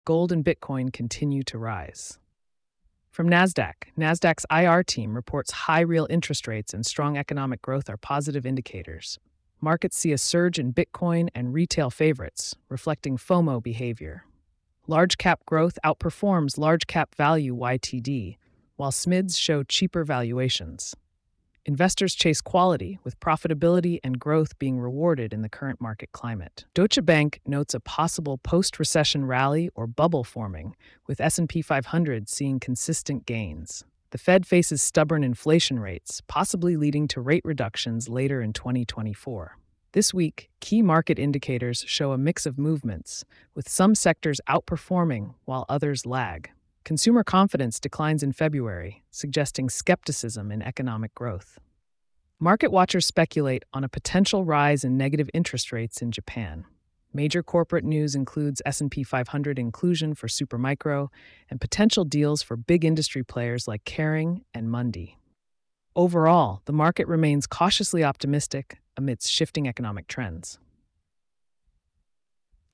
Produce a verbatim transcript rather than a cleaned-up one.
Gold and Bitcoin continue to rise. From NASDAQ, NASDAQ's I R team reports high real interest rates and strong economic growth are positive indicators. Markets see a surge in Bitcoin and retail favorites, reflecting FOMO behavior. Large cap growth outperforms large cap value Y T D, while S M I Ds show cheaper valuations. Investors chase quality, with profitability and growth being rewarded in the current market climate. Deutsche Bank notes a possible post-recession rally or bubble forming, with S and P five hundred seeing consistent gains. The Fed faces stubborn inflation rates, possibly leading to rate reductions later in twenty twenty-four. This week, key market indicators show a mix of movements, with some sectors outperforming while others lag. Consumer confidence declines in February, suggesting skepticism in economic growth. Market watchers speculate on a potential rise in negative interest rates in Japan. Major corporate news includes S and P five hundred inclusion for Supermicro and potential deals for big industry players like Kering and Mundi. Overall, the market remains cautiously optimistic amidst shifting economic trends.